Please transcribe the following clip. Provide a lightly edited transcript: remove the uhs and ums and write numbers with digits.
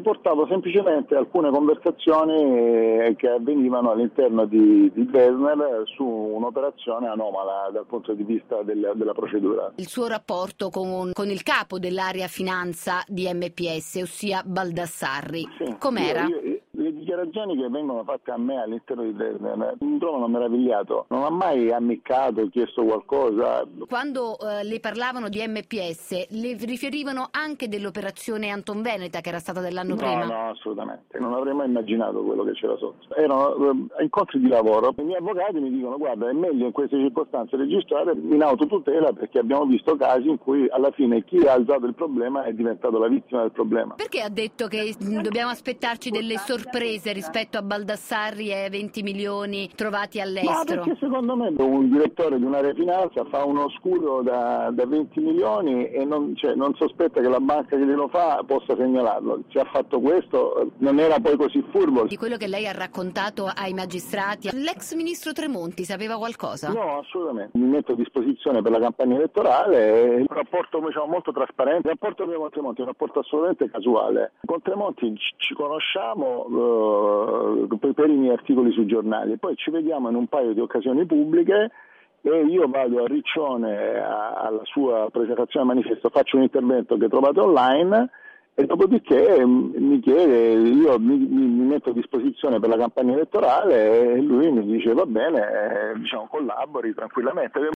riportavo semplicemente alcune conversazioni che avvenivano all'interno di Besner su un'operazione anomala dal punto di vista della procedura. Il suo rapporto con il capo dell'area finanza di MPS, ossia Baldassarri, sì, com'era? Le dichiarazioni che vengono fatte a me all'interno di Besner mi trovano meravigliato. Non ha mai ammiccato, chiesto qualcosa. Quando le parlavano di MPS, le riferivano anche dell'operazione Anton Veneta che era stata dell'anno prima? No, assolutamente. Non avrei mai immaginato quello che c'era sotto. Erano incontri di lavoro. I miei avvocati mi dicono: guarda, è meglio in queste circostanze registrare in autotutela, perché abbiamo visto casi in cui alla fine chi ha alzato il problema è diventato la vittima del problema. Perché ha detto che dobbiamo aspettarci delle sorprese rispetto a Baldassarri e 20 milioni trovati all'estero? Ma perché secondo me un direttore di un'area finanza fa uno scudo da 20 milioni e non sospetta che la banca che glielo fa possa segnalarlo. Se ha fatto questo non era poi così furbo. Di quello che lei ha raccontato ai magistrati, l'ex ministro Tremonti sapeva qualcosa? No, assolutamente. Mi metto a disposizione per la campagna elettorale, un rapporto molto trasparente. Il rapporto mio con Tremonti è un rapporto assolutamente casuale. Con Tremonti ci conosciamo per i miei articoli sui giornali, poi ci vediamo in un paio di occasioni pubbliche e io vado a Riccione alla sua presentazione manifesto, faccio un intervento che trovate online e dopodiché mi chiede, io mi metto a disposizione per la campagna elettorale e lui mi dice va bene, collabori tranquillamente.